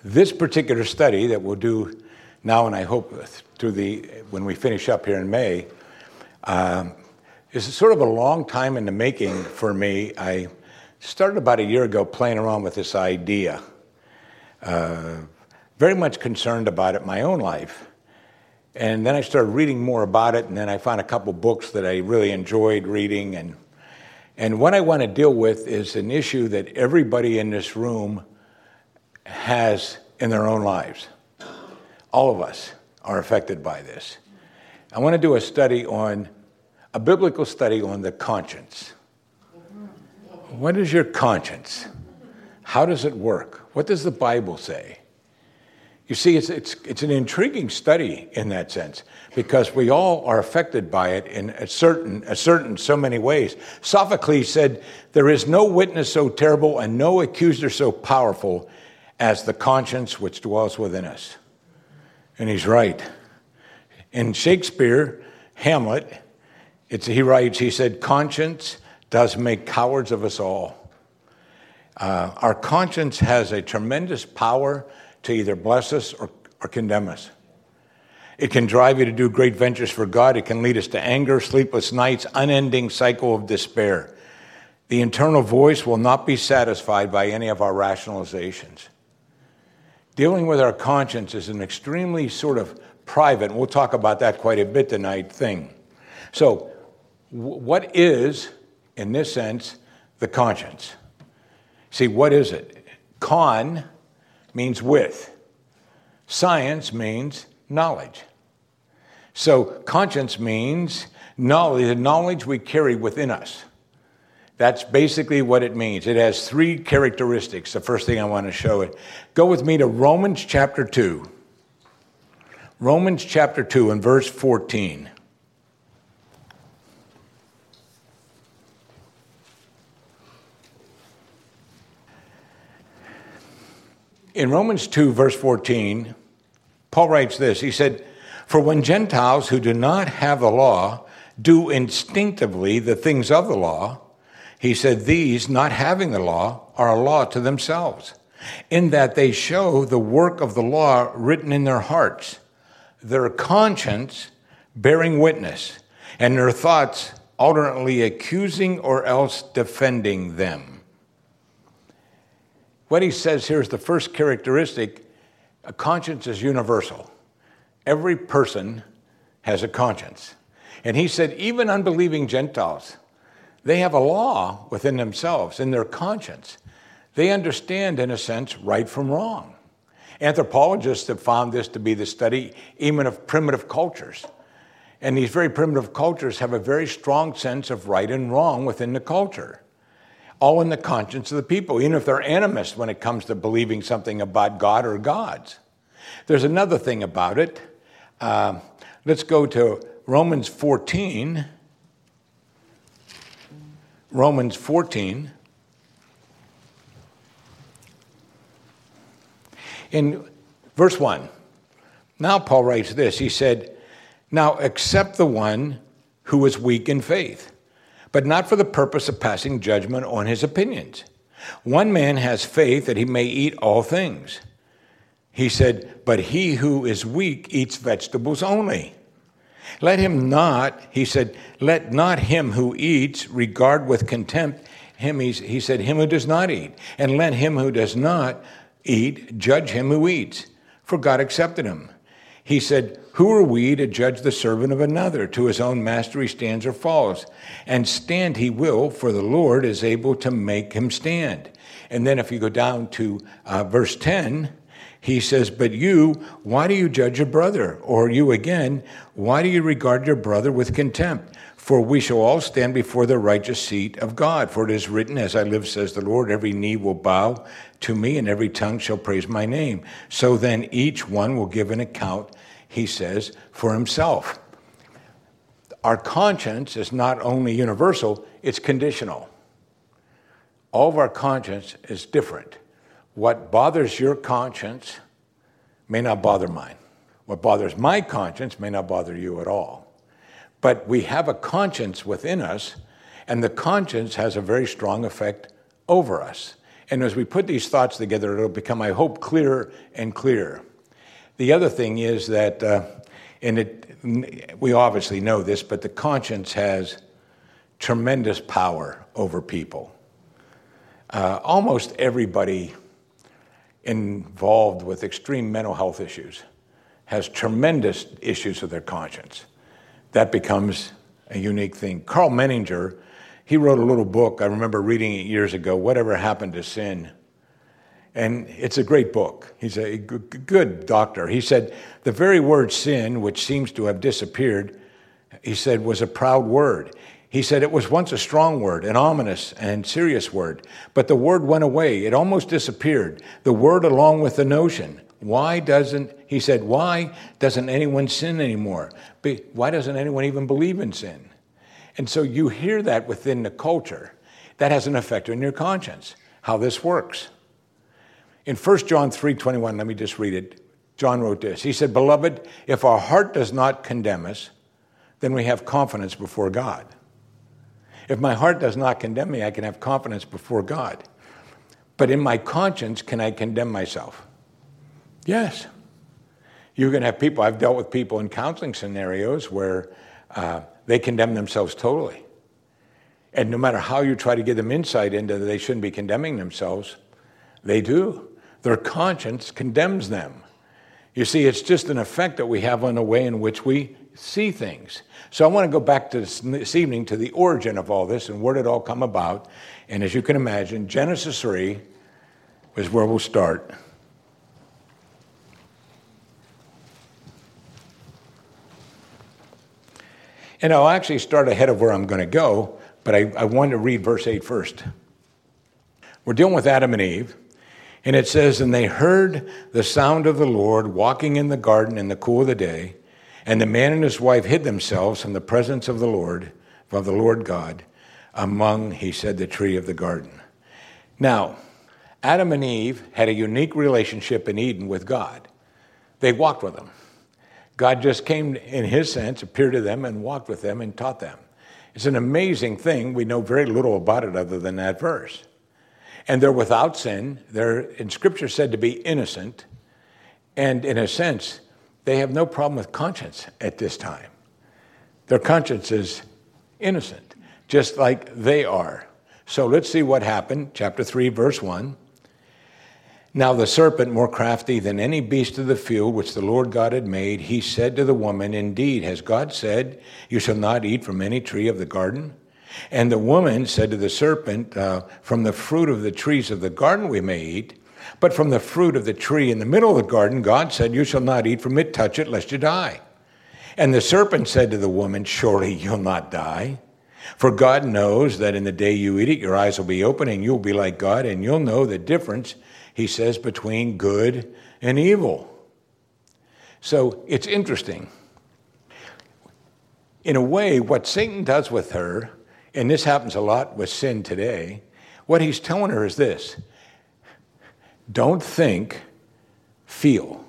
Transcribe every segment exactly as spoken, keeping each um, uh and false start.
this particular study that we'll do now, and I hope through the when we finish up here in May, uh, is sort of a long time in the making for me. I started about a year ago playing around with this idea, uh, very much concerned about it in my own life. And then I started reading more about it, and then I found a couple books that I really enjoyed reading. And, and what I want to deal with is an issue that everybody in this room has in their own lives. All of us are affected by this. I want to do a study on, a biblical study on the conscience. What is your conscience? How does it work? What does the Bible say? You see, it's, it's, it's an intriguing study in that sense, because we all are affected by it in a certain, a certain so many ways. Sophocles said, "There is no witness so terrible and no accuser so powerful as the conscience which dwells within us." And he's right. In Shakespeare, Hamlet, it's, he writes, he said, "Conscience does make cowards of us all." Uh, our conscience has a tremendous power to either bless us or, or condemn us. It can drive you to do great ventures for God. It can lead us to anger, sleepless nights, unending cycle of despair. The internal voice will not be satisfied by any of our rationalizations. Dealing with our conscience is an extremely sort of private, and we'll talk about that quite a bit tonight, thing. So, w- what is, in this sense, the conscience? See, what is it? Con means with. Science means knowledge. So conscience means knowledge, the knowledge we carry within us. That's basically what it means. It has three characteristics. The first thing I want to show it. Go with me to Romans chapter two. Romans chapter two and verse fourteen. In Romans two, verse fourteen, Paul writes this. He said, "For when Gentiles who do not have the law do instinctively the things of the law," he said, "these, not having the law, are a law to themselves, in that they show the work of the law written in their hearts, their conscience bearing witness, and their thoughts alternately accusing or else defending them." What he says here is the first characteristic. A conscience is universal. Every person has a conscience. And he said even unbelieving Gentiles, they have a law within themselves, in their conscience. They understand, in a sense, right from wrong. Anthropologists have found this to be the study even of primitive cultures. And these very primitive cultures have a very strong sense of right and wrong within the culture. All in the conscience of the people, even if they're animists when it comes to believing something about God or gods. There's another thing about it. Uh, let's go to Romans fourteen. Romans fourteen. In verse one, now Paul writes this. He said, "Now accept the one who is weak in faith, but not for the purpose of passing judgment on his opinions. One man has faith that he may eat all things." He said, "But he who is weak eats vegetables only. Let him not," he said, "let not him who eats regard with contempt him," he said, "him who does not eat. And let him who does not eat judge him who eats, for God accepted him." He said, "Who are we to judge the servant of another? To his own master he stands or falls. And stand he will, for the Lord is able to make him stand." And then if you go down to uh, verse ten, he says, "But you, why do you judge your brother? Or you again, why do you regard your brother with contempt? For we shall all stand before the righteous seat of God. For it is written, as I live, says the Lord, every knee will bow to me and every tongue shall praise my name. So then each one will give an account," he says, "for himself." Our conscience is not only universal, it's conditional. All of our conscience is different. What bothers your conscience may not bother mine. What bothers my conscience may not bother you at all. But we have a conscience within us, and the conscience has a very strong effect over us. And as we put these thoughts together, it'll become, I hope, clearer and clearer. The other thing is that, uh, and it, we obviously know this, but the conscience has tremendous power over people. Uh, almost everybody involved with extreme mental health issues has tremendous issues with their conscience. That becomes a unique thing. Carl Menninger, he wrote a little book, I remember reading it years ago, Whatever Happened to Sin? And it's a great book. He's a good doctor. He said, the very word sin, which seems to have disappeared, he said, was a proud word. He said it was once a strong word, an ominous and serious word, but the word went away. It almost disappeared. The word along with the notion. Why doesn't, he said, why doesn't anyone sin anymore? Why doesn't anyone even believe in sin? And so you hear that within the culture. That has an effect on your conscience, how this works. In First John three twenty-one, let me just read it. John wrote this. He said, beloved, if our heart does not condemn us, then we have confidence before God. If my heart does not condemn me, I can have confidence before God. But in my conscience, can I condemn myself? Yes. You're going to have people, I've dealt with people in counseling scenarios where uh, they condemn themselves totally. And no matter how you try to give them insight into that they shouldn't be condemning themselves, they do. Their conscience condemns them. You see, it's just an effect that we have on the way in which we see things. So I want to go back to this, this evening to the origin of all this and where did it all come about. And as you can imagine, Genesis three is where we'll start. And I'll actually start ahead of where I'm going to go, but I, I wanted to read verse eight first. We're dealing with Adam and Eve. And it says, and they heard the sound of the Lord walking in the garden in the cool of the day, and the man and his wife hid themselves from the presence of the Lord, of the Lord God, among, he said, the tree of the garden. Now, Adam and Eve had a unique relationship in Eden with God. They walked with him. God just came, in his sense, appeared to them and walked with them and taught them. It's an amazing thing. We know very little about it other than that verse. And they're without sin. They're, in Scripture, said to be innocent. And in a sense, they have no problem with conscience at this time. Their conscience is innocent, just like they are. So let's see what happened. Chapter three, verse one. Now the serpent, more crafty than any beast of the field which the Lord God had made, he said to the woman, indeed, has God said, you shall not eat from any tree of the garden? And the woman said to the serpent, uh, from the fruit of the trees of the garden we may eat, but from the fruit of the tree in the middle of the garden, God said, you shall not eat from it, touch it, lest you die. And the serpent said to the woman, surely you'll not die. For God knows that in the day you eat it, your eyes will be open and you'll be like God, and you'll know the difference, he says, between good and evil. So it's interesting. In a way, what Satan does with her, and this happens a lot with sin today, what he's telling her is this: don't think, feel.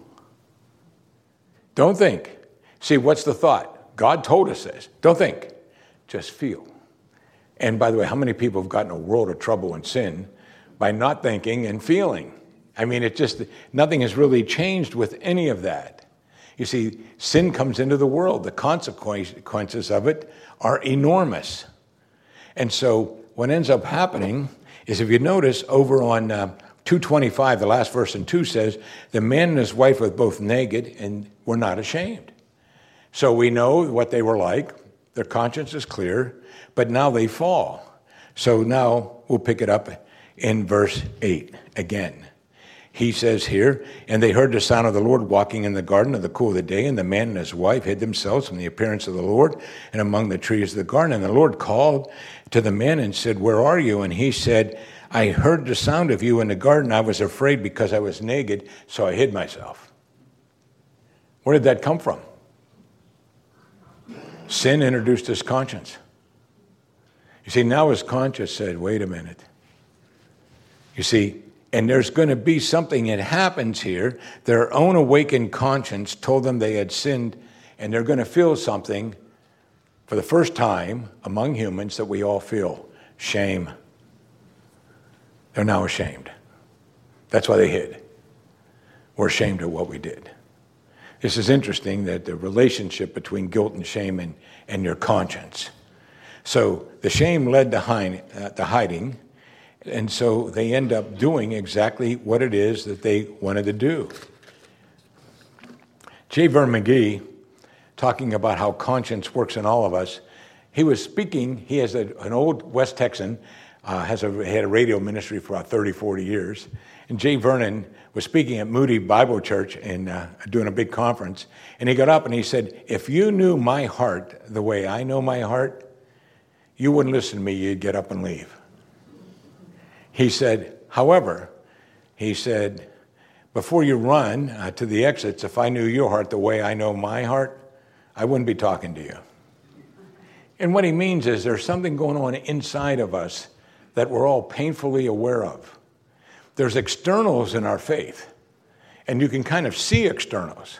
Don't think. See, what's the thought? God told us this. Don't think, just feel. And by the way, how many people have gotten a world of trouble in sin by not thinking and feeling? I mean, it just, nothing has really changed with any of that. You see, sin comes into the world. The consequences of it are enormous. And so what ends up happening is, if you notice over on uh, two twenty-five, the last verse in two says, the man and his wife were both naked and were not ashamed. So we know what they were like. Their conscience is clear, but now they fall. So now we'll pick it up in verse eight again. He says here, and they heard the sound of the Lord walking in the garden of the cool of the day, and the man and his wife hid themselves from the appearance of the Lord and among the trees of the garden. And the Lord called to the man and said, where are you? And he said, I heard the sound of you in the garden. I was afraid because I was naked, so I hid myself. Where did that come from? Sin introduced his conscience. You see, now his conscience said, wait a minute. You see, and there's going to be something that happens here. Their own awakened conscience told them they had sinned, and they're going to feel something for the first time among humans that we all feel: shame. They're now ashamed. That's why they hid. We're ashamed of what we did. This is interesting, that the relationship between guilt and shame and, and your conscience. So the shame led to, hide, uh, to hiding, and so they end up doing exactly what it is that they wanted to do. J. Vernon McGee, talking about how conscience works in all of us, he was speaking, he has a, an old West Texan, uh, has a, had a radio ministry for about thirty, forty years, and J. Vernon was speaking at Moody Bible Church and uh, doing a big conference, and he got up and he said, if you knew my heart the way I know my heart, you wouldn't listen to me, you'd get up and leave. He said, however, he said, before you run uh, to the exits, if I knew your heart the way I know my heart, I wouldn't be talking to you. And what he means is there's something going on inside of us that we're all painfully aware of. There's externals in our faith, and you can kind of see externals.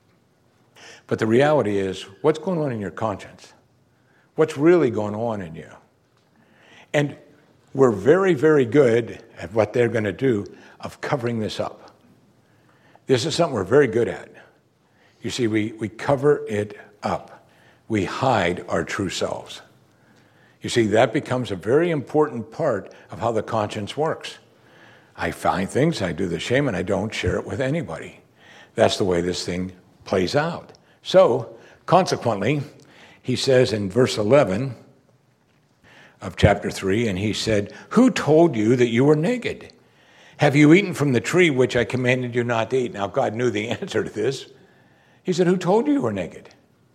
But the reality is, what's going on in your conscience? What's really going on in you? And we're very, very good at what they're going to do of covering this up. This is something we're very good at. You see, we, we cover it up. We hide our true selves. You see, that becomes a very important part of how the conscience works. I find things, I do the shame, and I don't share it with anybody. That's the way this thing plays out. So, consequently, he says in verse eleven of chapter three, and he said, who told you that you were naked? Have you eaten from the tree which I commanded you not to eat? Now, God knew the answer to this. He said, who told you you were naked?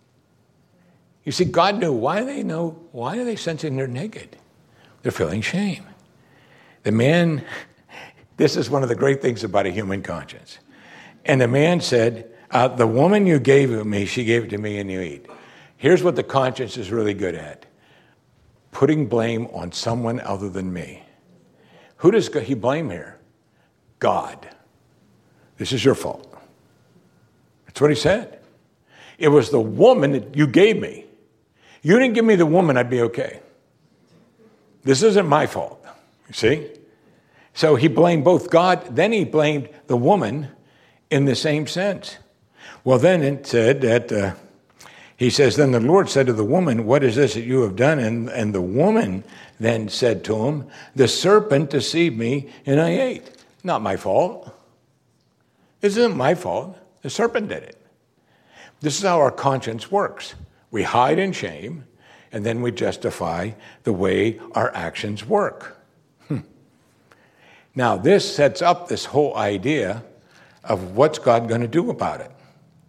You see, God knew. Why do they know? Why are they sensing they're naked? They're feeling shame. The man, this is one of the great things about a human conscience. And the man said, uh, the woman you gave it me, she gave it to me and you eat. Here's what the conscience is really good at. Putting blame on someone other than me. Who does he blame here? God. This is your fault. That's what he said. It was the woman that you gave me. You didn't give me the woman, I'd be okay. This isn't my fault. You see? So he blamed both God, then he blamed the woman in the same sense. Well, then it said that, uh, he says, then the Lord said to the woman, what is this that you have done? And, and the woman then said to him, the serpent deceived me and I ate. Not my fault. This isn't my fault. The serpent did it. This is how our conscience works. We hide in shame, and then we justify the way our actions work. Hmm. Now, this sets up this whole idea of what's God going to do about it.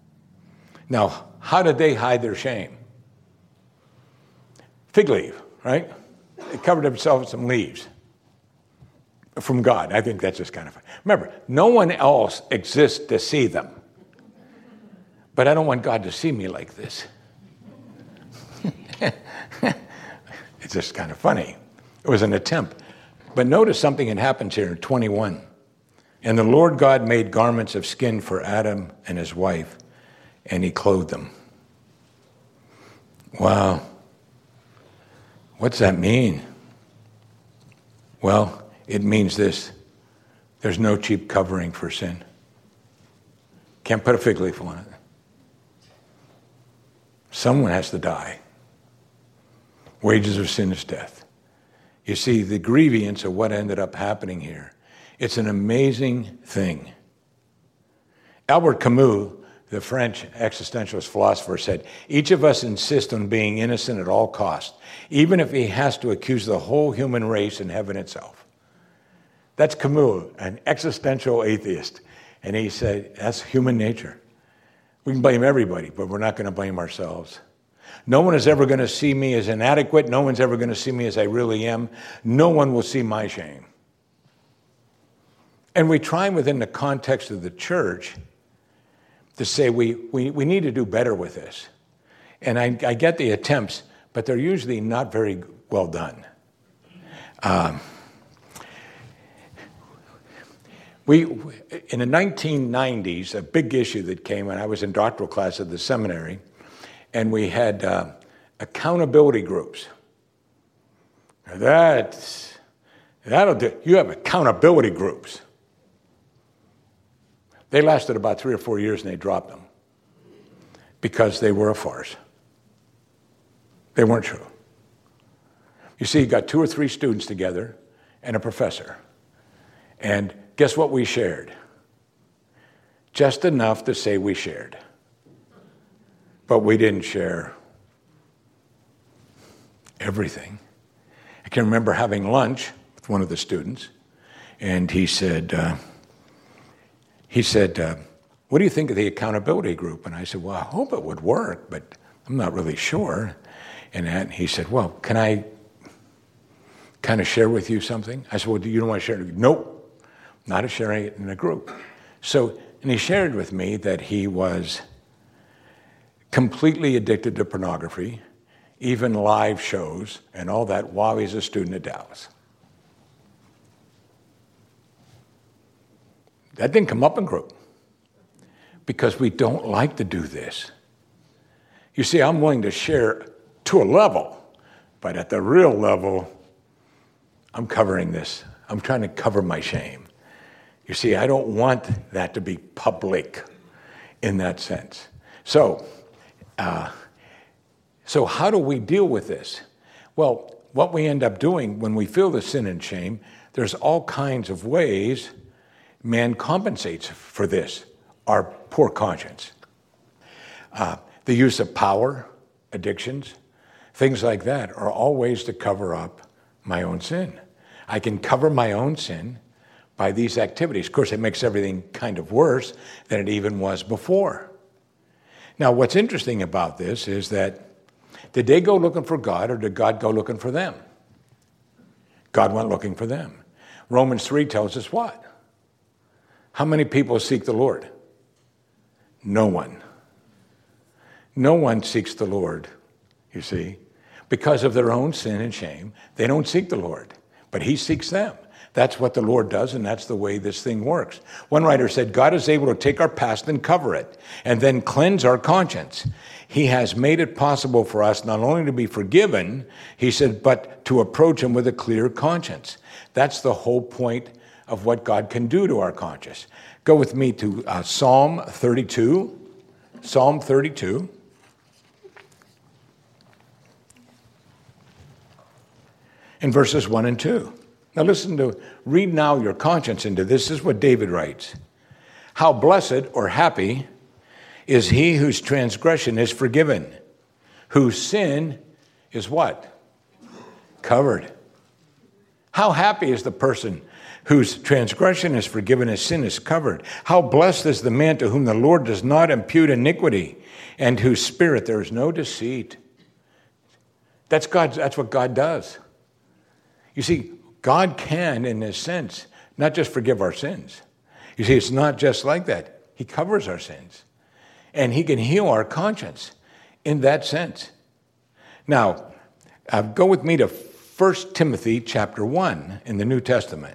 Now, how did they hide their shame? Fig leaf, right? They covered themselves in some leaves from God. I think that's just kind of fun. Remember, no one else exists to see them. But I don't want God to see me like this. It's just kind of funny. It was an attempt. But notice something that happens here in twenty-one. And the Lord God made garments of skin for Adam and his wife, and he clothed them. Wow. What's that mean? Well, it means this. There's no cheap covering for sin. Can't put a fig leaf on it. Someone has to die. Wages of sin is death. You see, the grievance of what ended up happening here, it's an amazing thing. Albert Camus, the French existentialist philosopher, said, each of us insists on being innocent at all costs, even if he has to accuse the whole human race and heaven itself. That's Camus, an existential atheist. And he said, that's human nature. We can blame everybody, but we're not going to blame ourselves. No one is ever going to see me as inadequate. No one's ever going to see me as I really am. No one will see my shame. And we try within the context of the church to say we, we, we need to do better with this. And I, I get the attempts, but they're usually not very well done. Um, we, in the nineteen nineties, a big issue that came when I was in doctoral class at the seminary, and we had uh, accountability groups. That's, That'll do. You have accountability groups. They lasted about three or four years and they dropped them because they were a farce. They weren't true. You see, you got two or three students together and a professor. And guess what we shared? Just enough to say we shared. But we didn't share everything. I can remember having lunch with one of the students, and he said, uh, he said, uh, what do you think of the accountability group? And I said, well, I hope it would work, but I'm not really sure. And that, he said, well, can I kind of share with you something? I said, well, do you don't want to share it? Nope, not sharing it in a group. So, and he shared with me that he was completely addicted to pornography, even live shows and all that while he's a student at Dallas. That didn't come up in group because we don't like to do this. You see, I'm willing to share to a level, but at the real level, I'm covering this. I'm trying to cover my shame. You see, I don't want that to be public in that sense. So, uh, so how do we deal with this? Well, what we end up doing when we feel the sin and shame, there's all kinds of ways man compensates for this, our poor conscience. Uh, the use of power, addictions, things like that are all ways to cover up my own sin. I can cover my own sin by these activities. Of course, it makes everything kind of worse than it even was before. Now, what's interesting about this is that did they go looking for God or did God go looking for them? God went looking for them. Romans three tells us what? How many people seek the Lord? No one. No one seeks the Lord, you see. Because of their own sin and shame, they don't seek the Lord, but he seeks them. That's what the Lord does, and that's the way this thing works. One writer said, God is able to take our past and cover it, and then cleanse our conscience. He has made it possible for us not only to be forgiven, he said, but to approach him with a clear conscience. That's the whole point of what God can do to our conscience. Go with me to uh, Psalm thirty-two. Psalm thirty-two. In verses one and two. Now listen to, read now your conscience into this. This is what David writes. How blessed or happy is he whose transgression is forgiven, whose sin is what? Covered. How happy is the person whose transgression is forgiven, his sin is covered. How blessed is the man to whom the Lord does not impute iniquity, and whose spirit there is no deceit. That's God. That's what God does. You see, God can, in this sense, not just forgive our sins. You see, it's not just like that. He covers our sins. And he can heal our conscience in that sense. Now, uh, go with me to First Timothy chapter one in the New Testament.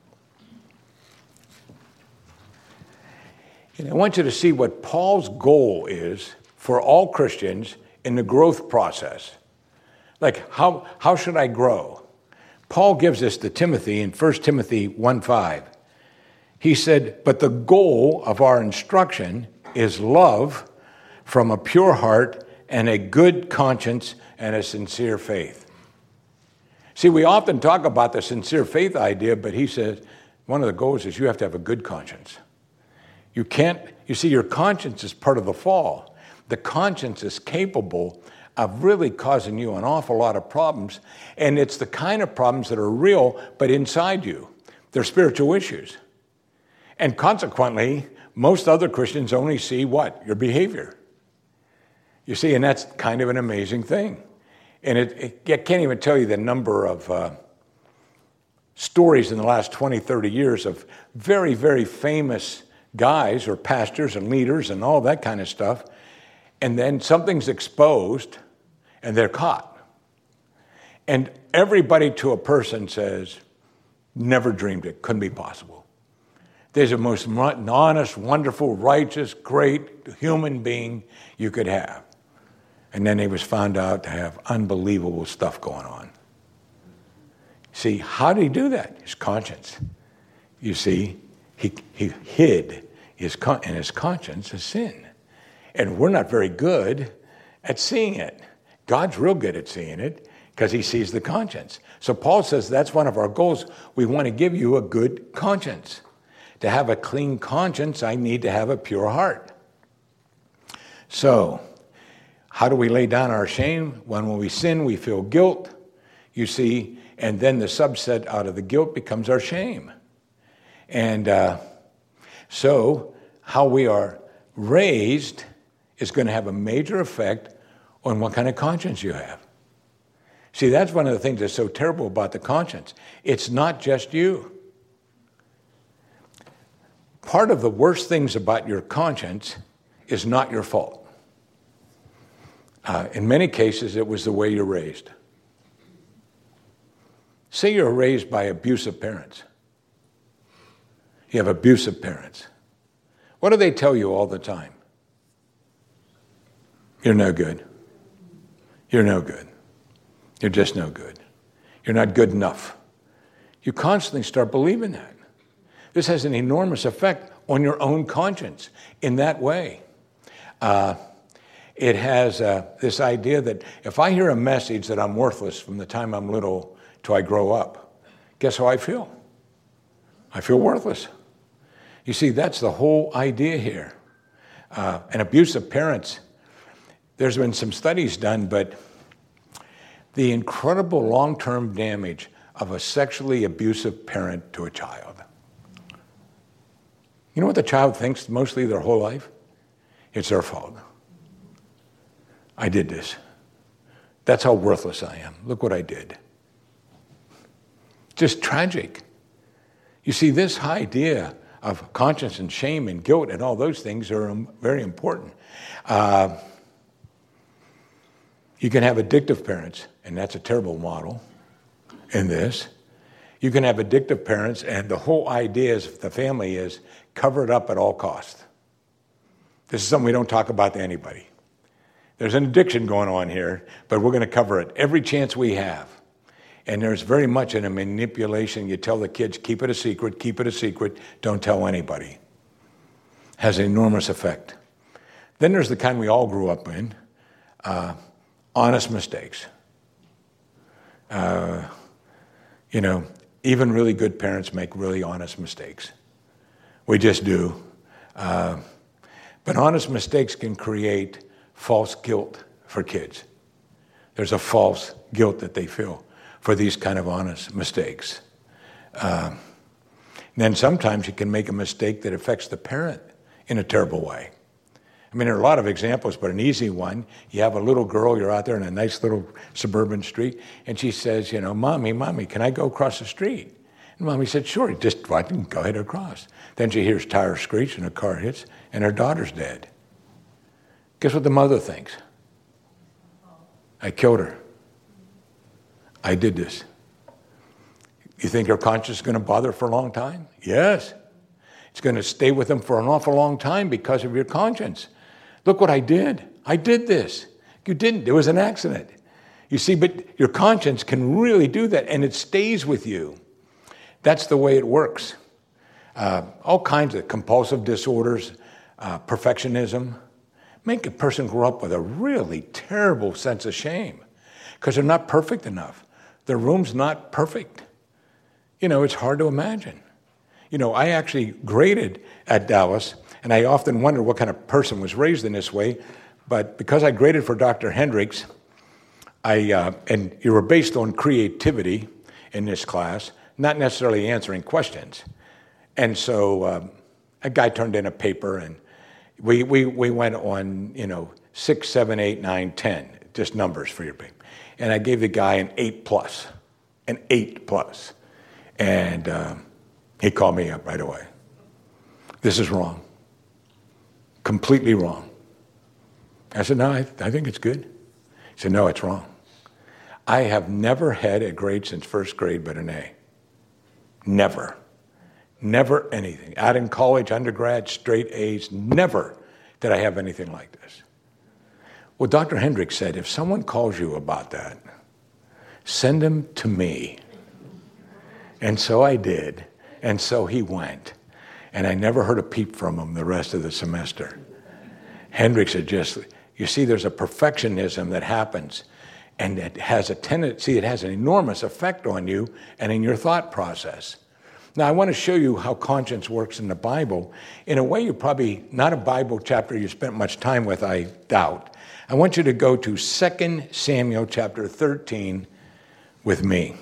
And I want you to see what Paul's goal is for all Christians in the growth process. Like, how, how should I grow? Paul gives this to Timothy in First Timothy one five. He said, but the goal of our instruction is love from a pure heart and a good conscience and a sincere faith. See, we often talk about the sincere faith idea, but he says one of the goals is you have to have a good conscience. You can't, you see, your conscience is part of the fall. The conscience is capable of really causing you an awful lot of problems. And it's the kind of problems that are real, but inside you. They're spiritual issues. And consequently, most other Christians only see what? Your behavior. You see, and that's kind of an amazing thing. And it, it I can't even tell you the number of uh, stories in the last twenty, thirty years of very, very famous guys or pastors and leaders and all that kind of stuff. And then something's exposed, and they're caught. And everybody to a person says, never dreamed it, couldn't be possible. There's the most honest, wonderful, righteous, great human being you could have. And then he was found out to have unbelievable stuff going on. See, how did he do that? His conscience. You see, he, he hid his con- in his conscience a sin. And we're not very good at seeing it. God's real good at seeing it because he sees the conscience. So Paul says that's one of our goals. We want to give you a good conscience. To have a clean conscience, I need to have a pure heart. So, how do we lay down our shame? When, when we sin, we feel guilt, you see, and then the subset out of the guilt becomes our shame. And uh, so, how we are raised is going to have a major effect on what kind of conscience you have. See, that's one of the things that's so terrible about the conscience. It's not just you. Part of the worst things about your conscience is not your fault. Uh, in many cases, it was the way you're raised. Say you're raised by abusive parents. You have abusive parents. What do they tell you all the time? You're no good. You're no good. You're just no good. You're not good enough. You constantly start believing that. This has an enormous effect on your own conscience in that way. Uh, it has uh, this idea that if I hear a message that I'm worthless from the time I'm little till I grow up, guess how I feel? I feel worthless. You see, that's the whole idea here. Uh, and abusive parents, there's been some studies done, but the incredible long-term damage of a sexually abusive parent to a child. You know what the child thinks mostly their whole life? It's their fault. I did this. That's how worthless I am. Look what I did. Just tragic. You see, this idea of conscience and shame and guilt and all those things are um, very important. Uh, you can have addictive parents, and that's a terrible model in this. You can have addictive parents, and the whole idea is the family is cover it up at all costs. This is something we don't talk about to anybody. There's an addiction going on here, but we're going to cover it every chance we have. And there's very much in a manipulation. You tell the kids, keep it a secret, keep it a secret, don't tell anybody. Has an enormous effect. Then there's the kind we all grew up in, uh, honest mistakes. Uh, you know, even really good parents make really honest mistakes. We just do. Uh, but honest mistakes can create false guilt for kids. There's a false guilt that they feel for these kind of honest mistakes. Uh, then sometimes you can make a mistake that affects the parent in a terrible way. I mean, there are a lot of examples, but an easy one, you have a little girl, you're out there in a nice little suburban street, and she says, you know, Mommy, Mommy, can I go across the street? And Mommy said, sure, just go ahead across. Then she hears tires screech and a car hits, and her daughter's dead. Guess what the mother thinks? I killed her. I did this. You think her conscience is going to bother her for a long time? Yes. It's going to stay with them for an awful long time because of your conscience. Look what I did. I did this. You didn't. It was an accident. You see, but your conscience can really do that, and it stays with you. That's the way it works. Uh, all kinds of compulsive disorders, uh, perfectionism, make a person grow up with a really terrible sense of shame because they're not perfect enough. Their room's not perfect. You know, it's hard to imagine. You know, I actually graded at Dallas, and I often wonder what kind of person was raised in this way. But because I graded for Doctor Hendricks, I uh, and you were based on creativity in this class, not necessarily answering questions. And so uh, a guy turned in a paper, and we we we went on, you know, six, seven, eight, nine, ten, just numbers for your paper. And I gave the guy an eight plus, an eight plus, and. Uh, He called me up right away. This is wrong. Completely wrong. I said, no, I, I think it's good. He said, no, it's wrong. I have never had a grade since first grade but an A. Never. Never anything. Out in college, undergrad, straight A's, never did I have anything like this. Well, Doctor Hendricks said, if someone calls you about that, send them to me. And so I did. And so he went. And I never heard a peep from him the rest of the semester. Hendricks had just, you see, there's a perfectionism that happens. And it has a tendency, it has an enormous effect on you and in your thought process. Now, I want to show you how conscience works in the Bible. In a way, you're probably not a Bible chapter you spent much time with, I doubt. I want you to go to Second Samuel chapter thirteen with me.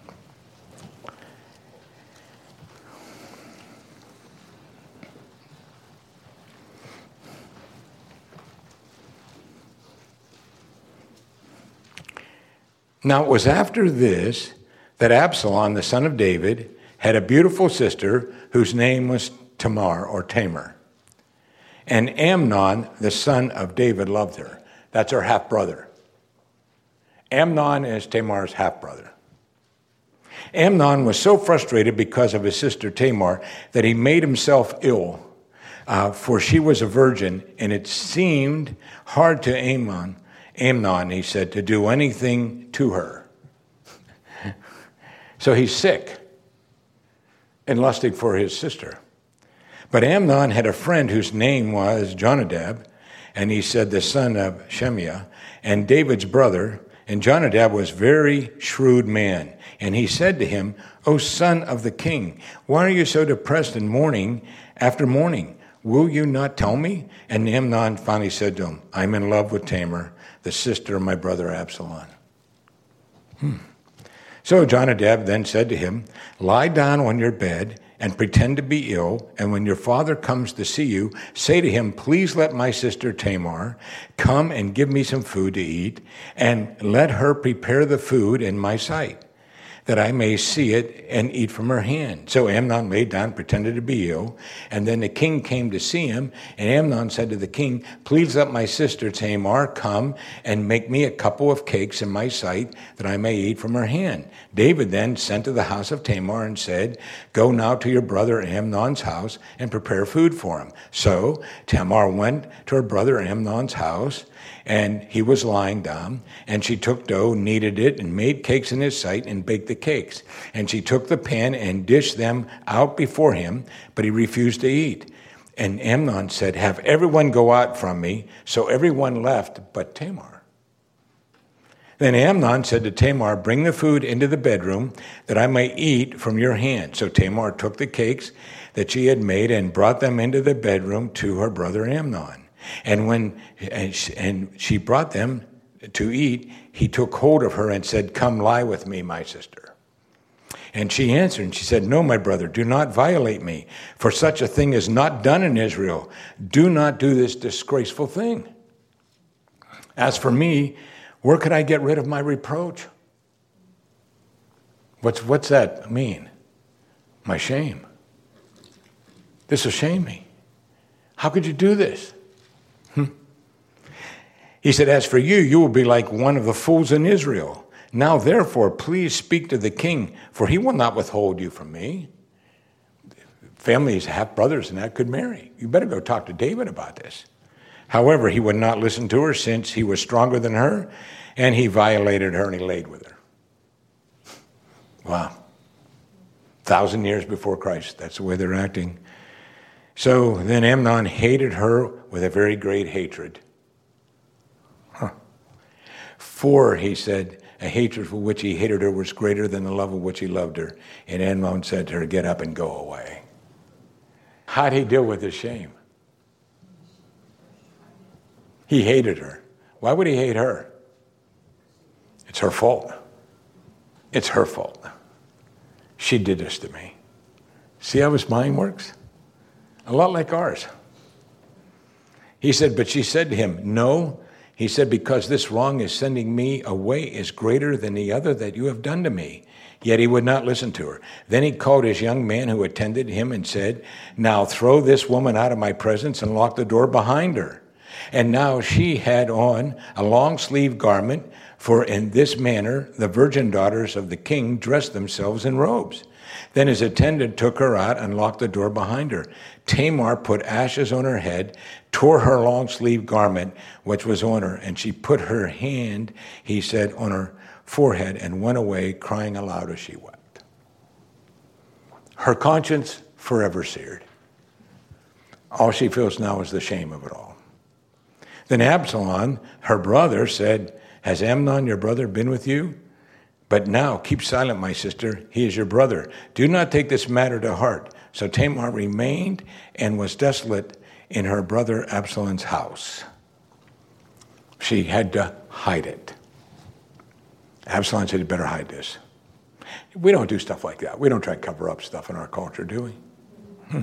Now, it was after this that Absalom, the son of David, had a beautiful sister whose name was Tamar or Tamar. And Amnon, the son of David, loved her. That's her half-brother. Amnon is Tamar's half-brother. Amnon was so frustrated because of his sister Tamar that he made himself ill, uh, for she was a virgin, and it seemed hard to Amnon, Amnon, he said, to do anything to her. So he's sick and lusting for his sister. But Amnon had a friend whose name was Jonadab, and he said the son of Shemiah, and David's brother, and Jonadab was a very shrewd man. And he said to him, O son of the king, why are you so depressed and mourning after mourning? Will you not tell me? And Amnon finally said to him, I'm in love with Tamar, the sister of my brother Absalom. Hmm. So Jonadab then said to him, lie down on your bed and pretend to be ill, and when your father comes to see you, say to him, please let my sister Tamar come and give me some food to eat, and let her prepare the food in my sight, that I may see it and eat from her hand. So Amnon laid down, pretended to be ill, and then the king came to see him, and Amnon said to the king, please let my sister Tamar come and make me a couple of cakes in my sight, that I may eat from her hand. David then sent to the house of Tamar and said, go now to your brother Amnon's house and prepare food for him. So Tamar went to her brother Amnon's house, and he was lying down, and she took dough, kneaded it, and made cakes in his sight, and baked the cakes. And she took the pan and dished them out before him, but he refused to eat. And Amnon said, have everyone go out from me. So everyone left but Tamar. Then Amnon said to Tamar, bring the food into the bedroom, that I may eat from your hand. So Tamar took the cakes that she had made and brought them into the bedroom to her brother Amnon. And when and she brought them to eat, he took hold of her and said, come lie with me, my sister. And she answered, and she said, no, my brother, do not violate me, for such a thing is not done in Israel. Do not do this disgraceful thing. As for me, where could I get rid of my reproach? What's, what's that mean? My shame. This will shame me. How could you do this? Hmm. He said, as for you, you will be like one of the fools in Israel. Now, therefore, please speak to the king, for he will not withhold you from me. Families, half brothers, and that could marry. You better go talk to David about this. However, he would not listen to her, since he was stronger than her, and he violated her and he laid with her. Wow. Thousand years before Christ, that's the way they're acting. So then Amnon hated her with a very great hatred. Huh. For, he said, a hatred for which he hated her was greater than the love of which he loved her. And Amnon said to her, get up and go away. How did he deal with his shame? He hated her. Why would he hate her? It's her fault. It's her fault. She did this to me. See how his mind works? A lot like ours. He said, but she said to him, no. He said, because this wrong is sending me away is greater than the other that you have done to me. Yet he would not listen to her. Then he called his young man who attended him and said, now throw this woman out of my presence and lock the door behind her. And now she had on a long-sleeved garment, for in this manner the virgin daughters of the king dressed themselves in robes. Then his attendant took her out and locked the door behind her. Tamar put ashes on her head, tore her long-sleeved garment, which was on her, and she put her hand, he said, on her forehead and went away, crying aloud as she wept. Her conscience forever seared. All she feels now is the shame of it all. Then Absalom, her brother, said, has Amnon, your brother, been with you? But now keep silent, my sister. He is your brother. Do not take this matter to heart. So Tamar remained and was desolate in her brother Absalom's house. She had to hide it. Absalom said, you better hide this. We don't do stuff like that. We don't try to cover up stuff in our culture, do we? Hmm.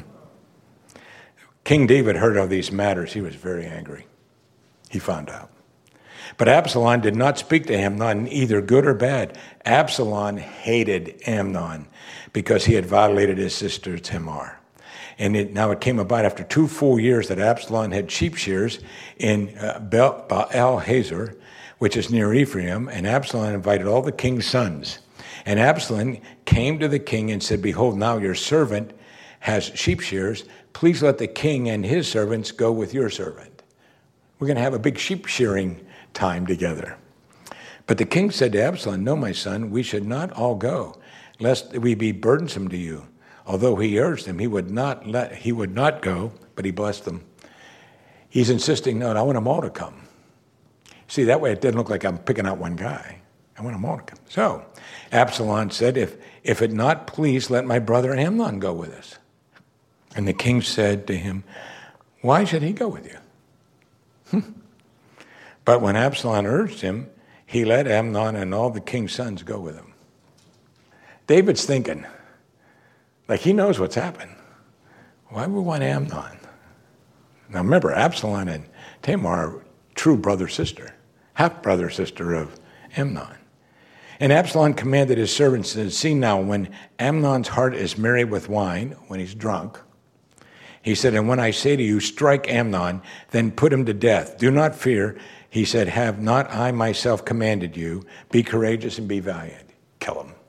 King David heard of these matters. He was very angry. He found out. But Absalom did not speak to Amnon, either good or bad. Absalom hated Amnon because he had violated his sister Tamar. And it, now it came about after two full years that Absalom had sheep shears in uh, Baal-Hazor, which is near Ephraim, and Absalom invited all the king's sons. And Absalom came to the king and said, behold, now your servant has sheep shears. Please let the king and his servants go with your servant. We're going to have a big sheep shearing time together. But the king said to Absalom, no, my son, we should not all go, lest we be burdensome to you. Although he urged him, he would not let he would not go, but he blessed them. He's insisting, no, I want them all to come. See, that way it doesn't look like I'm picking out one guy. I want them all to come. So Absalom said, if, if it not please, let my brother Amnon go with us. And the king said to him, why should he go with you? But when Absalom urged him, he let Amnon and all the king's sons go with him. David's thinking, like he knows what's happened. Why would we want Amnon? Now remember, Absalom and Tamar are true brother-sister, half-brother-sister of Amnon. And Absalom commanded his servants, and see now, when Amnon's heart is merry with wine, when he's drunk, he said, and when I say to you, strike Amnon, then put him to death. Do not fear. He said, have not I myself commanded you? Be courageous and be valiant. Kill him.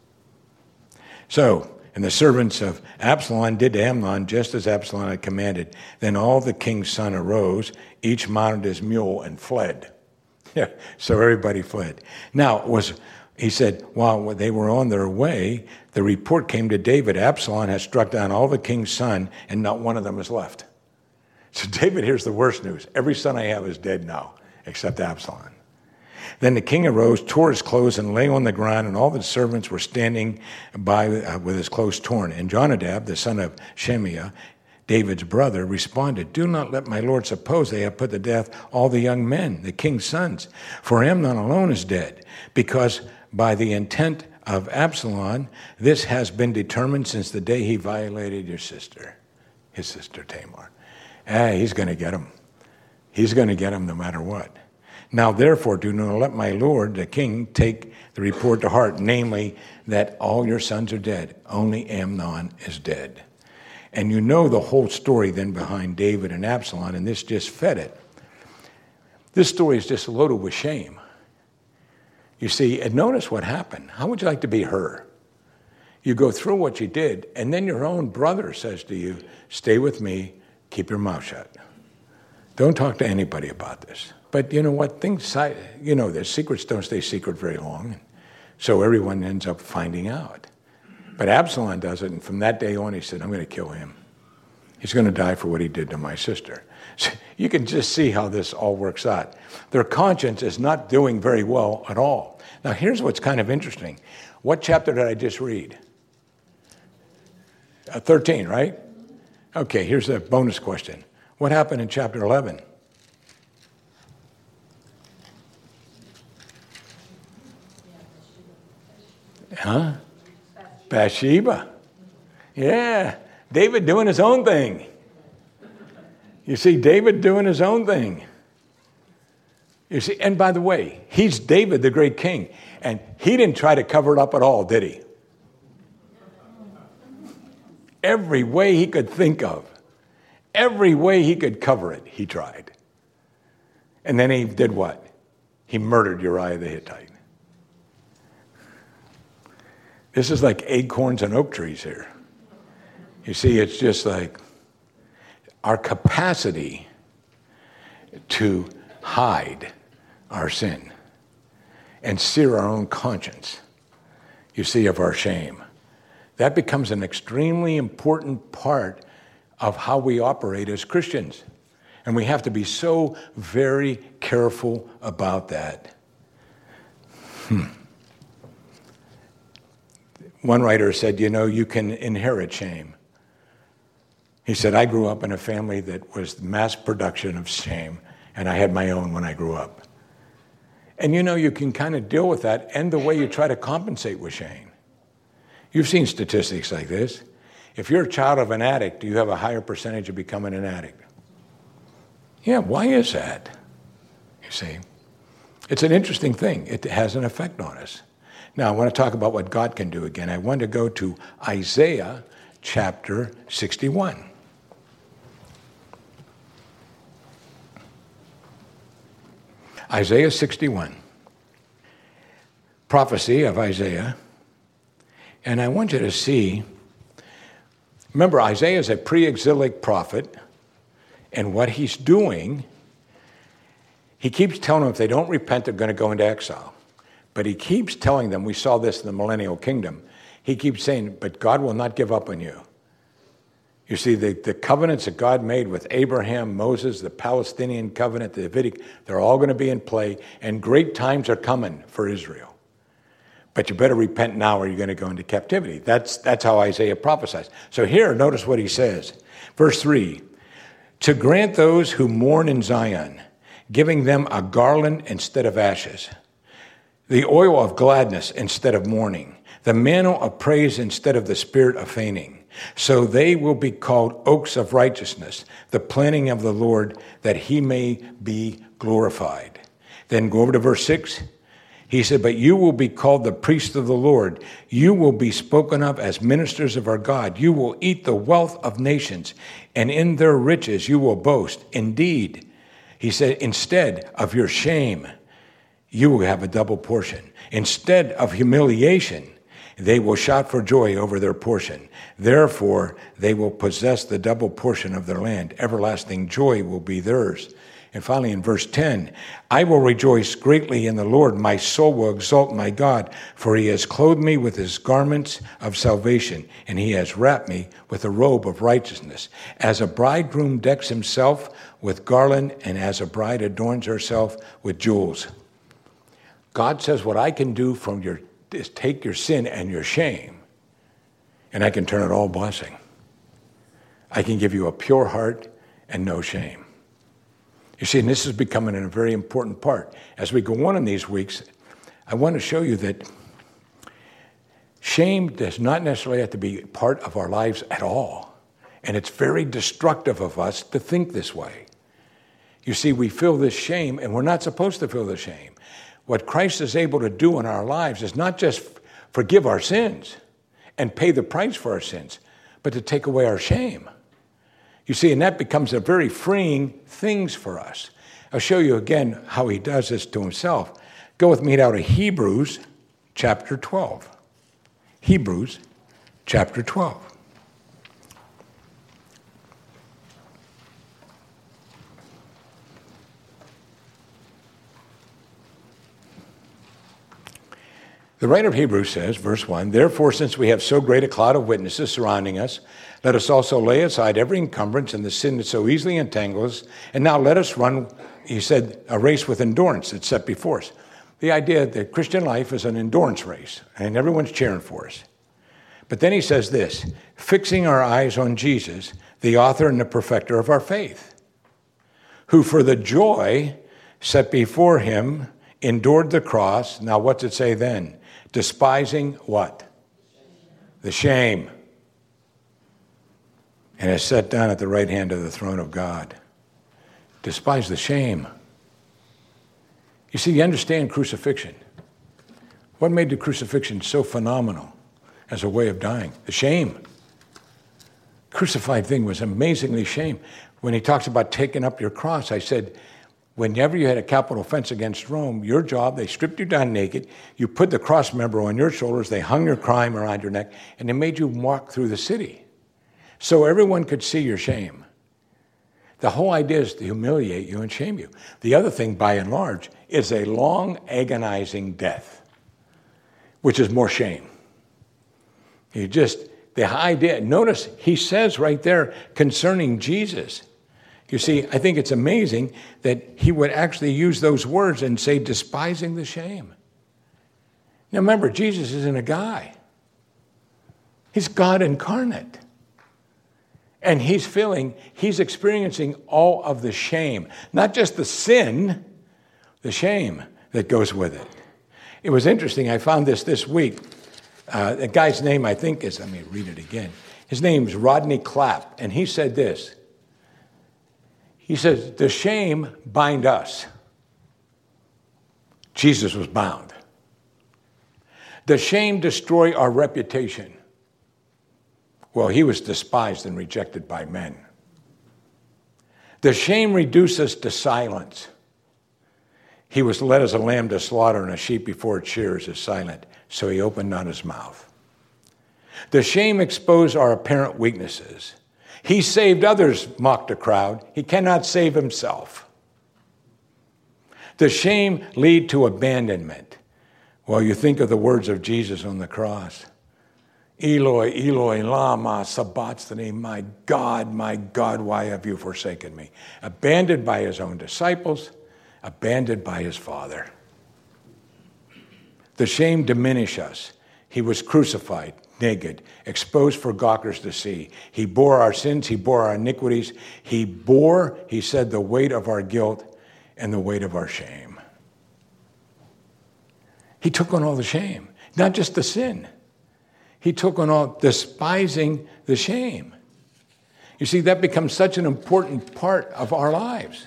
So, and the servants of Absalom did to Amnon just as Absalom had commanded. Then all the king's sons arose, each mounted his mule and fled. Yeah, so everybody fled. Now, it was he said, while they were on their way, the report came to David, Absalom has struck down all the king's sons, and not one of them is left. So David hears the worst news. Every son I have is dead now, except Absalom. Then the king arose, tore his clothes, and lay on the ground, and all the servants were standing by uh, with his clothes torn. And Jonadab, the son of Shemaiah, David's brother, responded, do not let my lord suppose they have put to death all the young men, the king's sons, for Amnon alone is dead, because by the intent of Absalom, this has been determined since the day he violated your sister, his sister Tamar. Ah, he's going to get him. He's going to get him no matter what. Now, therefore, do not let my lord, the king, take the report to heart, namely that all your sons are dead. Only Amnon is dead. And you know the whole story then behind David and Absalom, and this just fed it. This story is just loaded with shame. You see, and notice what happened. How would you like to be her? You go through what you did, and then your own brother says to you, stay with me, keep your mouth shut. Don't talk to anybody about this. But you know what? Things, you know, the secrets don't stay secret very long. So everyone ends up finding out. But Absalom does it, and from that day on, he said, I'm going to kill him. He's going to die for what he did to my sister. So you can just see how this all works out. Their conscience is not doing very well at all. Now, here's what's kind of interesting. What chapter did I just read? Uh, thirteen, right? Okay, here's a bonus question. What happened in chapter eleven? Huh? Bathsheba. Yeah, David doing his own thing. You see, David doing his own thing. You see, and by the way, he's David, the great king, and he didn't try to cover it up at all, did he? Every way he could think of, every way he could cover it, he tried. And then he did what? He murdered Uriah the Hittite. This is like acorns and oak trees here. You see, it's just like our capacity to hide our sin and sear our own conscience, you see, of our shame. That becomes an extremely important part of how we operate as Christians. And we have to be so very careful about that. Hmm. One writer said, you know, you can inherit shame. He said, I grew up in a family that was mass production of shame, and I had my own when I grew up. And you know, you can kind of deal with that and the way you try to compensate with shame. You've seen statistics like this. If you're a child of an addict, you have a higher percentage of becoming an addict. Yeah, why is that? You see, it's an interesting thing. It has an effect on us. Now, I want to talk about what God can do again. I want to go to Isaiah chapter sixty-one. Isaiah sixty-one. Prophecy of Isaiah. And I want you to see, remember, Isaiah is a pre-exilic prophet, and what he's doing, he keeps telling them if they don't repent, they're going to go into exile. But he keeps telling them, we saw this in the millennial kingdom, he keeps saying, but God will not give up on you. You see, the, the covenants that God made with Abraham, Moses, the Palestinian covenant, the Davidic, they're all going to be in play, and great times are coming for Israel. But you better repent now or you're going to go into captivity. That's, that's how Isaiah prophesies. So here, notice what he says. Verse three, to grant those who mourn in Zion, giving them a garland instead of ashes, the oil of gladness instead of mourning, the mantle of praise instead of the spirit of fainting. So they will be called oaks of righteousness, the planting of the Lord, that he may be glorified. Then go over to verse six. He said, but you will be called the priests of the Lord. You will be spoken of as ministers of our God. You will eat the wealth of nations, and in their riches you will boast. Indeed, he said, instead of your shame, you will have a double portion. Instead of humiliation, they will shout for joy over their portion. Therefore, they will possess the double portion of their land. Everlasting joy will be theirs. And finally, in verse ten, I will rejoice greatly in the Lord. My soul will exalt my God, for he has clothed me with his garments of salvation, and he has wrapped me with a robe of righteousness. As a bridegroom decks himself with garland, and as a bride adorns herself with jewels. God says, what I can do from your is take your sin and your shame, and I can turn it all blessing. I can give you a pure heart and no shame. You see, and this is becoming a very important part. As we go on in these weeks, I want to show you that shame does not necessarily have to be part of our lives at all. And it's very destructive of us to think this way. You see, we feel this shame, and we're not supposed to feel the shame. What Christ is able to do in our lives is not just forgive our sins and pay the price for our sins, but to take away our shame. You see, and that becomes a very freeing thing for us. I'll show you again how he does this to himself. Go with me now to Hebrews chapter twelve. Hebrews chapter twelve. The writer of Hebrews says, verse one, therefore, since we have so great a cloud of witnesses surrounding us, let us also lay aside every encumbrance and the sin that so easily entangles us, and now let us run, he said, a race with endurance that's set before us. The idea that Christian life is an endurance race, and everyone's cheering for us. But then he says this, fixing our eyes on Jesus, the author and the perfecter of our faith, who for the joy set before him endured the cross. Now what's it say then? Despising what? The shame. And is set down at the right hand of the throne of God. Despise the shame. You see, you understand crucifixion. What made the crucifixion so phenomenal as a way of dying? The shame. Crucified thing was amazingly shame. When he talks about taking up your cross, I said, whenever you had a capital offense against Rome, your job, they stripped you down naked, you put the cross member on your shoulders, they hung your crime around your neck, and they made you walk through the city so everyone could see your shame. The whole idea is to humiliate you and shame you. The other thing, by and large, is a long, agonizing death, which is more shame. You just, the idea, notice he says right there concerning Jesus. You see, I think it's amazing that he would actually use those words and say, despising the shame. Now remember, Jesus isn't a guy. He's God incarnate. And he's feeling, he's experiencing all of the shame. Not just the sin, the shame that goes with it. It was interesting, I found this this week. Uh, the guy's name, I think, is, let me read it again. His name's Rodney Clapp, and he said this. He says, the shame bind us. Jesus was bound. The shame destroy our reputation. Well, he was despised and rejected by men. The shame reduce us to silence. He was led as a lamb to slaughter, and a sheep before its shearers is silent, so he opened not his mouth. The shame expose our apparent weaknesses. He saved others, mocked a crowd. He cannot save himself. The shame lead to abandonment. Well, you think of the words of Jesus on the cross. Eloi, Eloi, lama sabachthani, my God, my God, why have you forsaken me? Abandoned by his own disciples, abandoned by his Father. The shame diminish us. He was crucified, naked, exposed for gawkers to see. He bore our sins, he bore our iniquities. He bore, he said, the weight of our guilt and the weight of our shame. He took on all the shame, not just the sin. He took on all, despising the shame. You see, that becomes such an important part of our lives.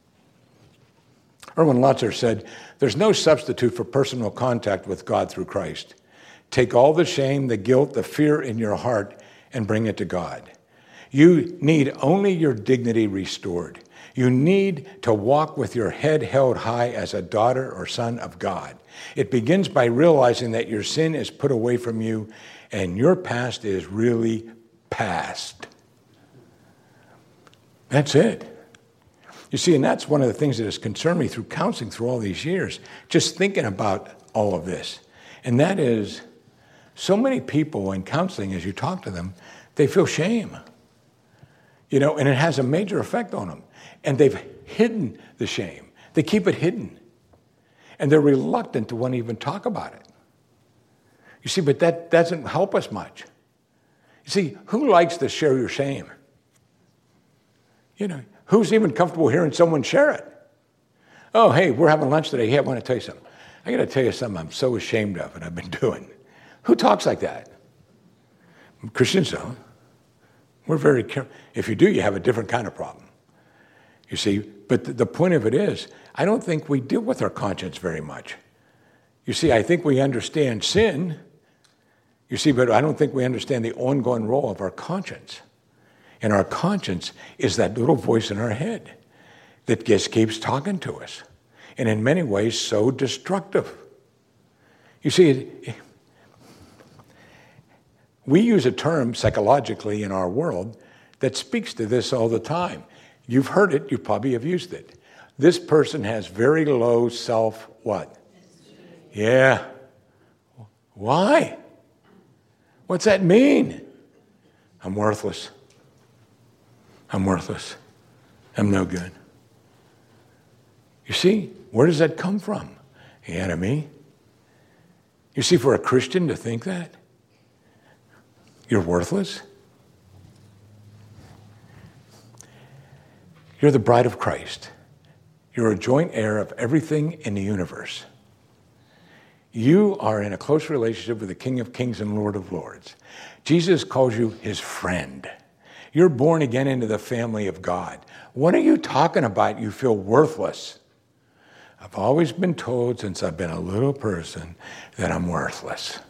Erwin Lutzer said, there's no substitute for personal contact with God through Christ. Take all the shame, the guilt, the fear in your heart and bring it to God. You need only your dignity restored. You need to walk with your head held high as a daughter or son of God. It begins by realizing that your sin is put away from you and your past is really past. That's it. You see, and that's one of the things that has concerned me through counseling through all these years, just thinking about all of this. And that is, so many people in counseling, as you talk to them, they feel shame. You know, and it has a major effect on them. And they've hidden the shame. They keep it hidden. And they're reluctant to want to even talk about it. You see, but that doesn't help us much. You see, who likes to share your shame? You know, who's even comfortable hearing someone share it? Oh, hey, we're having lunch today. Hey, I want to tell you something. I got to tell you something I'm so ashamed of and I've been doing. Who talks like that? Christians don't. We're very careful. If you do, you have a different kind of problem. You see, but the point of it is, I don't think we deal with our conscience very much. You see, I think we understand sin. You see, but I don't think we understand the ongoing role of our conscience. And our conscience is that little voice in our head that just keeps talking to us. And in many ways, so destructive. You see, we use a term psychologically in our world that speaks to this all the time. You've heard it, you probably have used it. This person has very low self what? Yeah. Why? What's that mean? I'm worthless. I'm worthless. I'm no good. You see, where does that come from? The enemy. You see, for a Christian to think that, you're worthless. You're the bride of Christ. You're a joint heir of everything in the universe. You are in a close relationship with the King of Kings and Lord of Lords. Jesus calls you his friend. You're born again into the family of God. What are you talking about? You feel worthless. I've always been told since I've been a little person that I'm worthless.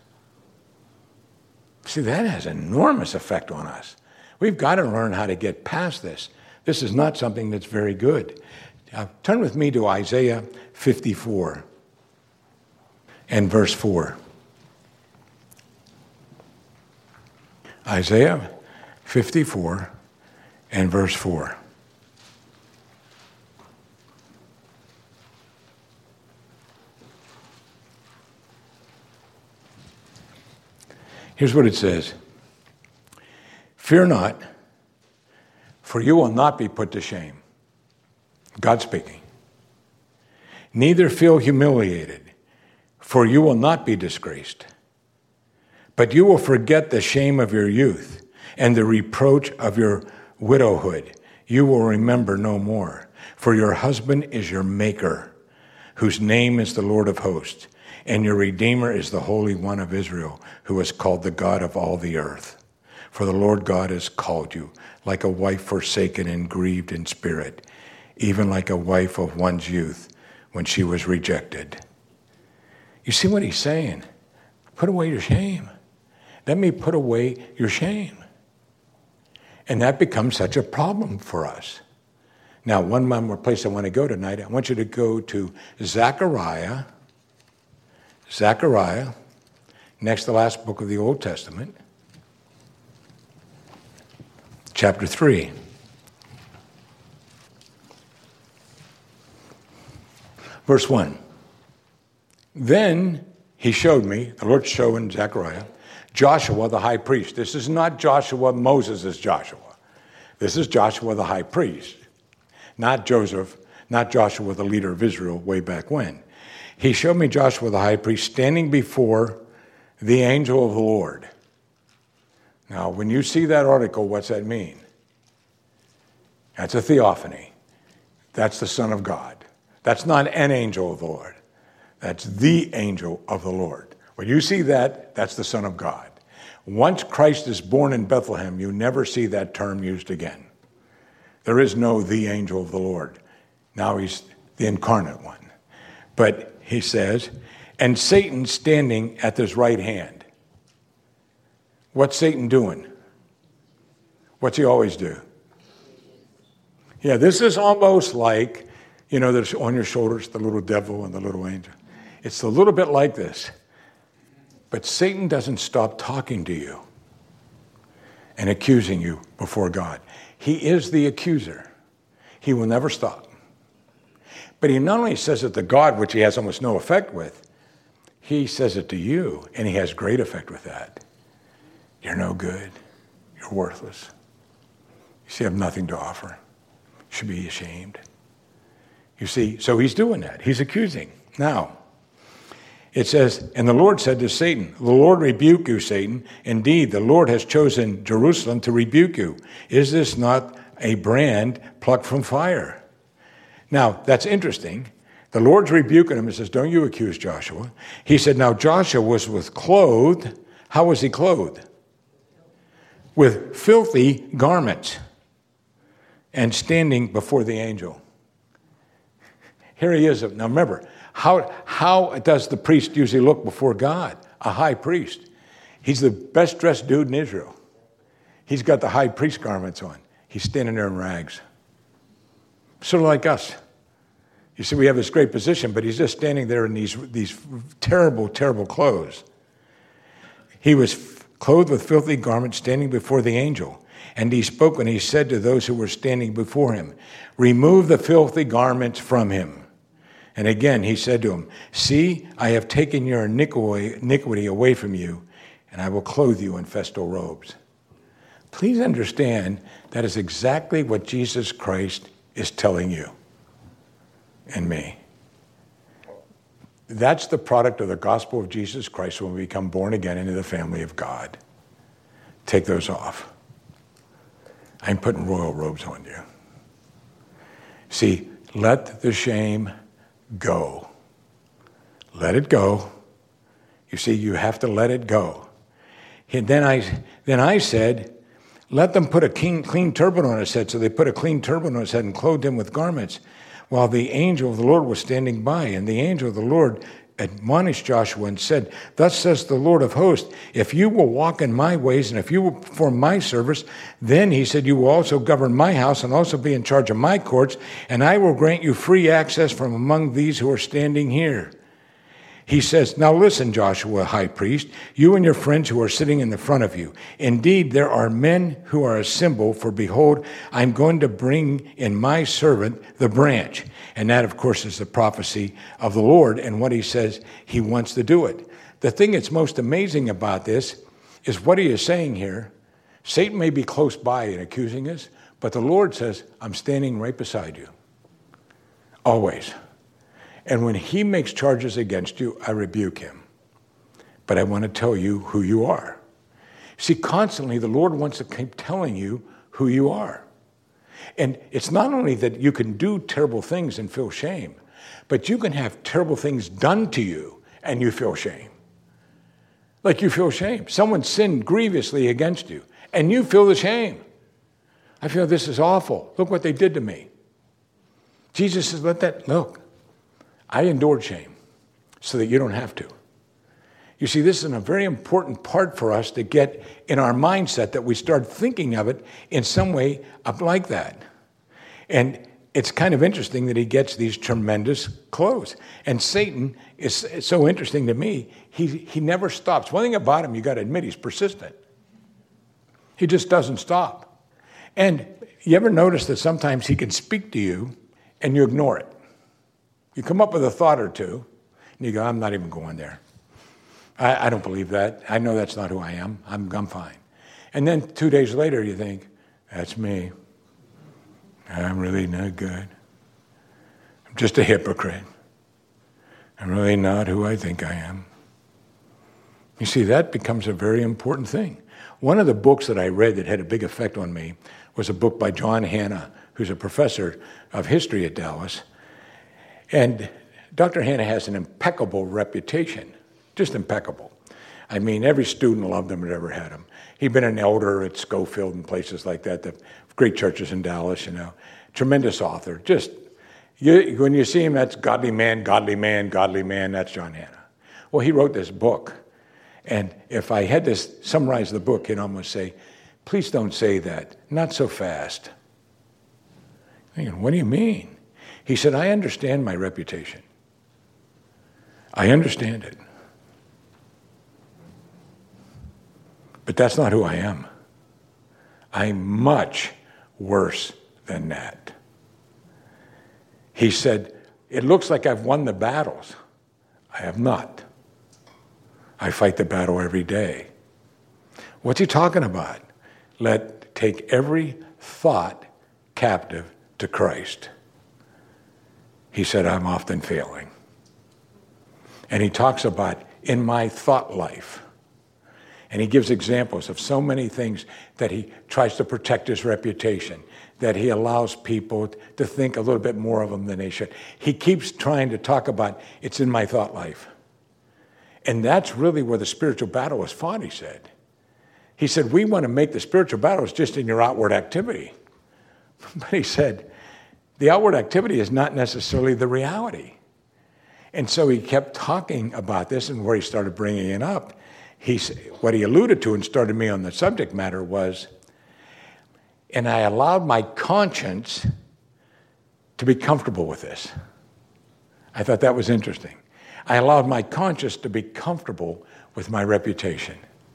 See, that has an enormous effect on us. We've got to learn how to get past this. This is not something that's very good. Now, turn with me to Isaiah fifty-four and verse four. Isaiah fifty-four and verse four. Here's what it says. Fear not, for you will not be put to shame. God speaking. Neither feel humiliated, for you will not be disgraced. But you will forget the shame of your youth and the reproach of your widowhood. You will remember no more. For your husband is your maker, whose name is the Lord of hosts, and your Redeemer is the Holy One of Israel, who is called the God of all the earth. For the Lord God has called you, like a wife forsaken and grieved in spirit, even like a wife of one's youth when she was rejected. You see what he's saying? Put away your shame. Let me put away your shame. And that becomes such a problem for us. Now, one more place I want to go tonight, I want you to go to Zechariah. Zechariah, next to the last book of the Old Testament, chapter three. Verse one. Then he showed me, the Lord showed in Zechariah, Joshua the high priest. This is not Joshua, Moses is Joshua. This is Joshua the high priest. Not Joseph, not Joshua the leader of Israel way back when. He showed me Joshua the high priest standing before the angel of the Lord. Now, when you see that article, what's that mean? That's a theophany. That's the Son of God. That's not an angel of the Lord. That's the angel of the Lord. When you see that, that's the Son of God. Once Christ is born in Bethlehem, you never see that term used again. There is no the angel of the Lord. Now he's the incarnate one. But he says, and Satan standing at his right hand. What's Satan doing? What's he always do? Yeah, this is almost like, you know, there's on your shoulders the little devil and the little angel. It's a little bit like this. But Satan doesn't stop talking to you and accusing you before God. He is the accuser. He will never stop. But he not only says it to God, which he has almost no effect with, he says it to you, and he has great effect with that. You're no good. You're worthless. You see, I have nothing to offer. You should be ashamed. You see, so he's doing that. He's accusing. Now, it says, and the Lord said to Satan, the Lord rebuke you, Satan. Indeed, the Lord has chosen Jerusalem to rebuke you. Is this not a brand plucked from fire? Now, that's interesting. The Lord's rebuking him and says, don't you accuse Joshua. He said, now Joshua was with clothed. How was he clothed? With filthy garments and standing before the angel. Here he is. Now remember, how, how does the priest usually look before God? A high priest. He's the best dressed dude in Israel. He's got the high priest garments on. He's standing there in rags. Sort of like us. You see, we have this great position, but he's just standing there in these, these terrible, terrible clothes. He was clothed with filthy garments standing before the angel. And he spoke and he said to those who were standing before him, remove the filthy garments from him. And again, he said to him, see, I have taken your iniquity away from you, and I will clothe you in festal robes. Please understand that is exactly what Jesus Christ is telling you and me. That's the product of the gospel of Jesus Christ when we become born again into the family of God. Take those off. I'm putting royal robes on you. See, let the shame go. Let it go. You see, you have to let it go. And then I, then I said, let them put a clean, clean turban on his head. So they put a clean turban on his head and clothed him with garments, while the angel of the Lord was standing by. And the angel of the Lord admonished Joshua and said, thus says the Lord of hosts, if you will walk in my ways and if you will perform my service, then, he said, you will also govern my house and also be in charge of my courts, and I will grant you free access from among these who are standing here. He says, now listen, Joshua, high priest, you and your friends who are sitting in the front of you. Indeed, there are men who are a symbol, for behold, I'm going to bring in my servant the branch. And that, of course, is the prophecy of the Lord and what he says he wants to do it. The thing that's most amazing about this is what he is saying here. Satan may be close by and accusing us, but the Lord says, I'm standing right beside you. Always. And when he makes charges against you, I rebuke him. But I want to tell you who you are. See, constantly the Lord wants to keep telling you who you are. And it's not only that you can do terrible things and feel shame, but you can have terrible things done to you and you feel shame. Like you feel shame. Someone sinned grievously against you and you feel the shame. I feel this is awful. Look what they did to me. Jesus says, let that, look, I endured shame so that you don't have to. You see, this is a very important part for us to get in our mindset, that we start thinking of it in some way up like that. And it's kind of interesting that he gets these tremendous clothes. And Satan is it's so interesting to me. He, he never stops. One thing about him, you got to admit, he's persistent. He just doesn't stop. And you ever notice that sometimes he can speak to you and you ignore it? You come up with a thought or two and you go, I'm not even going there. I, I don't believe that. I know that's not who I am. I'm, I'm fine. And then two days later, you think, that's me. I'm really not good. I'm just a hypocrite. I'm really not who I think I am. You see, that becomes a very important thing. One of the books that I read that had a big effect on me was a book by John Hannah, who's a professor of history at Dallas. And Doctor Hannah has an impeccable reputation. Just impeccable. I mean, every student loved him that ever had him. He'd been an elder at Schofield and places like that, the great churches in Dallas, you know. Tremendous author. Just, you, when you see him, that's godly man, godly man, godly man, that's John Hannah. Well, he wrote this book. And if I had to summarize the book, he'd almost say, please don't say that. Not so fast. I'm thinking, what do you mean? He said, I understand my reputation. I understand it. But that's not who I am. I'm much worse than that. He said, it looks like I've won the battles. I have not. I fight the battle every day. What's he talking about? Let take every thought captive to Christ. He said, I'm often failing. And he talks about in my thought life. And he gives examples of so many things that he tries to protect his reputation, that he allows people to think a little bit more of him than they should. He keeps trying to talk about, it's in my thought life. And that's really where the spiritual battle is fought, he said. He said, we want to make the spiritual battles just in your outward activity. But he said, the outward activity is not necessarily the reality. And so he kept talking about this, and where he started bringing it up, He, what he alluded to and started me on the subject matter was, and I allowed my conscience to be comfortable with this. I thought that was interesting. I allowed my conscience to be comfortable with my reputation.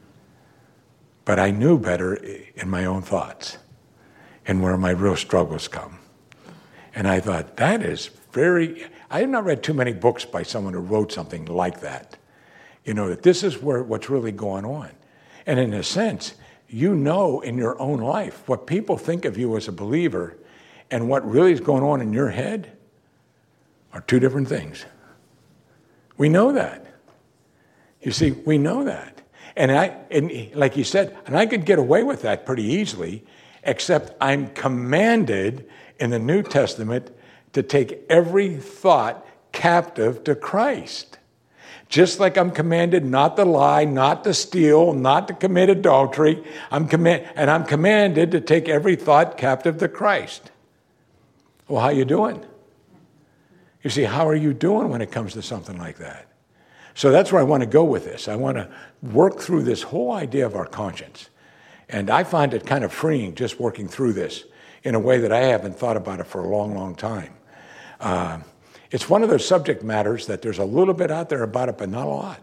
But I knew better in my own thoughts and where my real struggles come. And I thought, that is very, I have not read too many books by someone who wrote something like that. You know, that this is where what's really going on. And in a sense, you know in your own life, what people think of you as a believer and what really is going on in your head are two different things. We know that. You see, we know that. And I, and like you said, and I could get away with that pretty easily, except I'm commanded in the New Testament to take every thought captive to Christ. Just like I'm commanded not to lie, not to steal, not to commit adultery, I'm command, and I'm commanded to take every thought captive to Christ. Well, how you doing? You see, how are you doing when it comes to something like that? So that's where I want to go with this. I want to work through this whole idea of our conscience. And I find it kind of freeing just working through this in a way that I haven't thought about it for a long, long time. Uh, It's one of those subject matters that there's a little bit out there about it, but not a lot.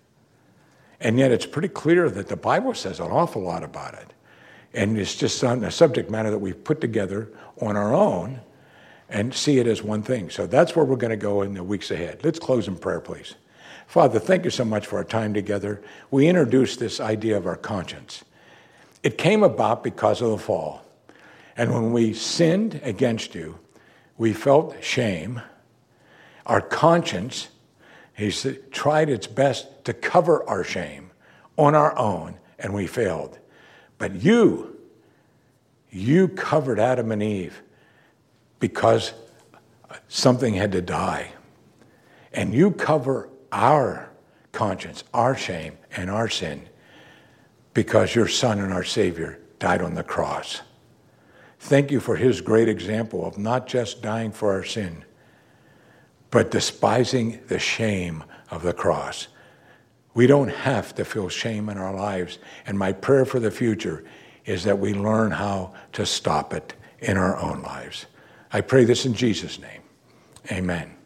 And yet it's pretty clear that the Bible says an awful lot about it. And it's just a subject matter that we've put together on our own and see it as one thing. So that's where we're going to go in the weeks ahead. Let's close in prayer, please. Father, thank you so much for our time together. We introduced this idea of our conscience. It came about because of the fall. And when we sinned against you, we felt shame. Our conscience has tried its best to cover our shame on our own, and we failed. But you, you covered Adam and Eve because something had to die. And you cover our conscience, our shame, and our sin because your Son and our Savior died on the cross. Thank you for his great example of not just dying for our sin, but despising the shame of the cross. We don't have to feel shame in our lives. And my prayer for the future is that we learn how to stop it in our own lives. I pray this in Jesus' name. Amen.